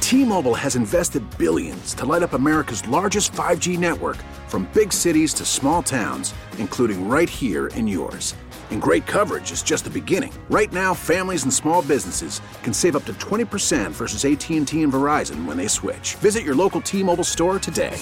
T-Mobile has invested billions to light up America's largest 5G network, from big cities to small towns, including right here in yours. And great coverage is just the beginning. Right now, families and small businesses can save up to 20% versus AT&T and Verizon when they switch. Visit your local T-Mobile store today.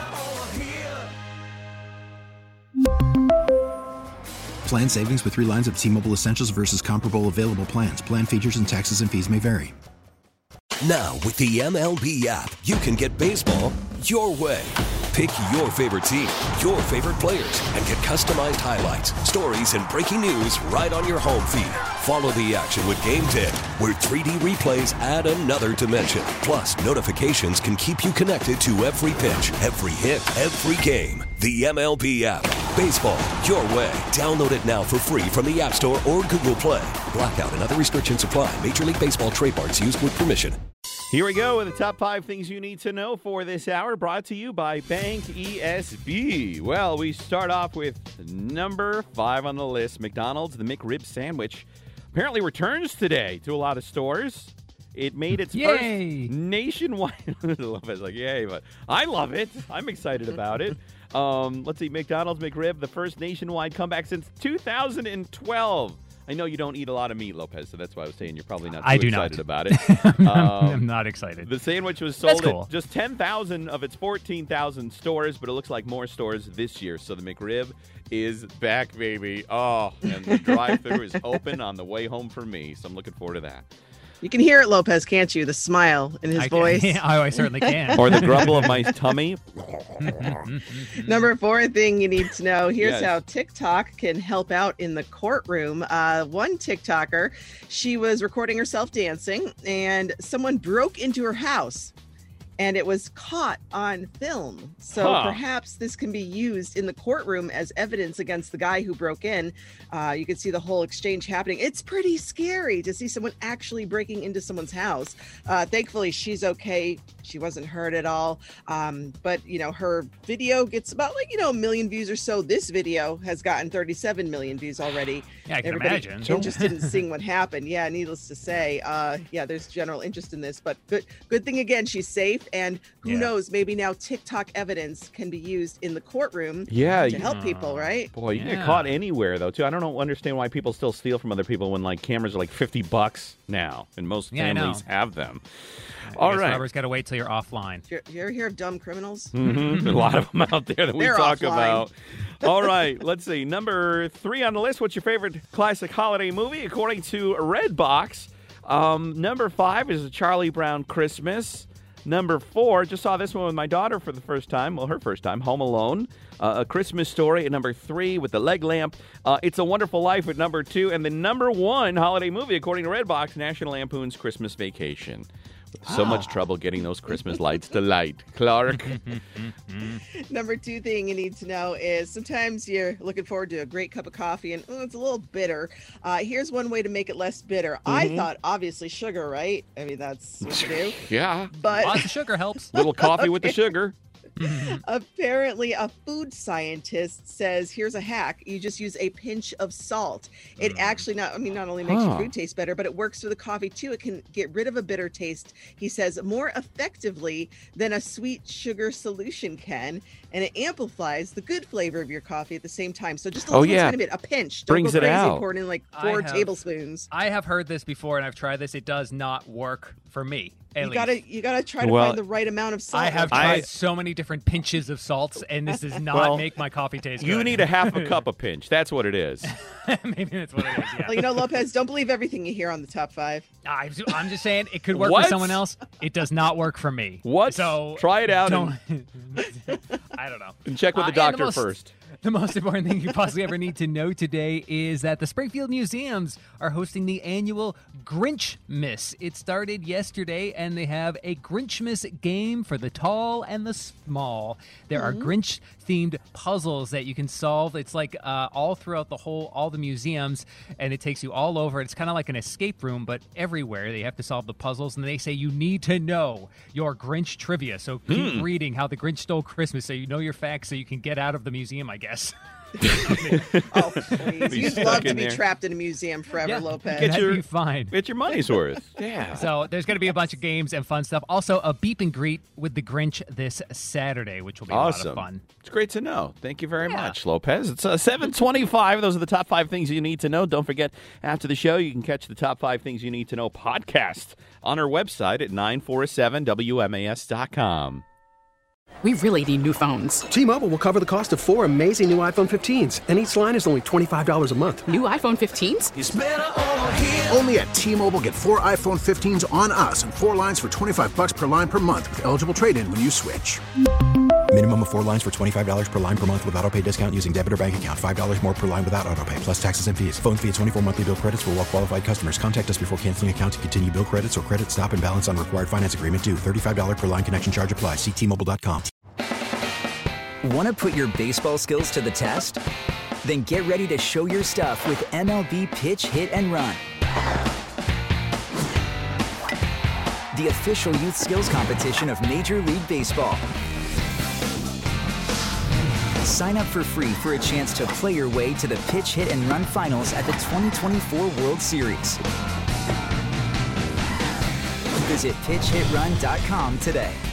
Plan savings with 3 lines of T-Mobile Essentials versus comparable available plans. Plan features and taxes and fees may vary. Now, with the MLB app, you can get baseball your way. Pick your favorite team, your favorite players, and get customized highlights, stories, and breaking news right on your home feed. Follow the action with Game Day, where 3D replays add another dimension. Plus, notifications can keep you connected to every pitch, every hit, every game. The MLB app. Baseball your way. Download it now for free from the App Store or Google Play. Blackout and other restrictions apply. Major League Baseball trademarks used with permission. Here we go with the top 5 things you need to know for this hour, brought to you by Bank ESB. Well, we start off with number 5 on the list. McDonald's, the McRib sandwich, apparently returns today to a lot of stores. It made its first nationwide. Lopez like, yay, but I love it. I'm excited about it. Let's see, McDonald's McRib, the first nationwide comeback since 2012. I know you don't eat a lot of meat, Lopez, so that's why I was saying you're probably not too excited about it. I'm not excited. The sandwich was sold at just 10,000 of its 14,000 stores, but it looks like more stores this year. So the McRib is back, baby. Oh, and the drive-thru is open on the way home for me, so I'm looking forward to that. You can hear it, Lopez, can't you? The smile in his voice. I certainly can. Or the grumble of my tummy. Number 4 thing you need to know. Here's how TikTok can help out in the courtroom. One TikToker, she was recording herself dancing, and someone broke into her house. And it was caught on film. So perhaps this can be used in the courtroom as evidence against the guy who broke in. You can see the whole exchange happening. It's pretty scary to see someone actually breaking into someone's house. Thankfully, she's okay. She wasn't hurt at all. But, you know, her video gets about, like, 1 million views or so. This video has gotten 37 million views already. Yeah, I can imagine. Interested in seeing what happened. Yeah, needless to say. There's general interest in this. But good thing, again, she's safe. And who knows, maybe now TikTok evidence can be used in the courtroom to help people, right? Boy, you get caught anywhere, though, too. I don't understand why people still steal from other people when, like, cameras are like $50 now, and most families have them. All right. Robert's got to wait till you're offline. You ever hear of dumb criminals? Mm-hmm. A lot of them out there that we talk about. All right, let's see. Number 3 on the list. What's your favorite classic holiday movie? According to Redbox, number 5 is A Charlie Brown Christmas. Number 4, just saw this one with my daughter for the first time. Well, her first time, Home Alone. A Christmas Story at number 3 with the leg lamp. It's a Wonderful Life at number 2. And the number 1 holiday movie, according to Redbox, National Lampoon's Christmas Vacation. So much trouble getting those Christmas lights to light. Clark? Number 2 thing you need to know is sometimes you're looking forward to a great cup of coffee and it's a little bitter. Here's one way to make it less bitter. I thought, obviously, sugar, right? I mean, that's what you do. Yeah. But lots of sugar helps. Little coffee with the sugar. Apparently, a food scientist says, here's a hack. You just use a pinch of salt. It actually not only makes your food taste better, but it works for the coffee too. It can get rid of a bitter taste, he says, more effectively than a sweet sugar solution can. And it amplifies the good flavor of your coffee at the same time. So just a little tiny bit, a pinch. Don't brings go crazy, it out. pour it in like 4 tablespoons. I have heard this before, and I've tried this. It does not work for me. You gotta try to find the right amount of salt. I have tried so many different pinches of salts, and this does not make my coffee taste good. You need a half a cup of pinch. That's what it is. Maybe that's what it is, yeah. Well, Lopez, don't believe everything you hear on the top 5. I'm just saying it could work for someone else. It does not work for me. What? So try it out. I don't know. And check with the doctor first. The most important thing you possibly ever need to know today is that the Springfield Museums are hosting the annual Grinchmas. It started yesterday, and they have a Grinchmas game for the tall and the small. There are Grinch-themed puzzles that you can solve. It's like all throughout all the museums, and it takes you all over. It's kind of like an escape room, but everywhere they have to solve the puzzles, and they say you need to know your Grinch trivia. So keep reading how the Grinch stole Christmas so you know your facts so you can get out of the museum, I guess. Oh, please. You'd love to be trapped in a museum forever, Lopez. That'd be fine. Get your money's worth. Yeah. So there's going to be a bunch of games and fun stuff. Also, a beep and greet with the Grinch this Saturday, which will be awesome. A lot of fun. It's great to know. Thank you very much, Lopez. It's 7:25. Those are the top 5 things you need to know. Don't forget, after the show, you can catch the top 5 things you need to know podcast on our website at 947wmas.com. We really need new phones. T-Mobile will cover the cost of 4 amazing new iPhone 15s, and each line is only $25 a month. New iPhone 15s? It's better over here. Only at T-Mobile, get 4 iPhone 15s on us and 4 lines for $25 per line per month with eligible trade-in when you switch. Minimum of 4 lines for $25 per line per month with autopay discount using debit or bank account. $5 more per line without autopay, plus taxes and fees. Phone fee at 24 monthly bill credits for well-qualified customers. Contact us before canceling account to continue bill credits or credit stop and balance on required finance agreement due. $35 per line connection charge applies. See T-Mobile.com. Want to put your baseball skills to the test? Then get ready to show your stuff with MLB Pitch, Hit, and Run. The official youth skills competition of Major League Baseball. Sign up for free for a chance to play your way to the Pitch, Hit, and Run finals at the 2024 World Series. Visit PitchHitRun.com today.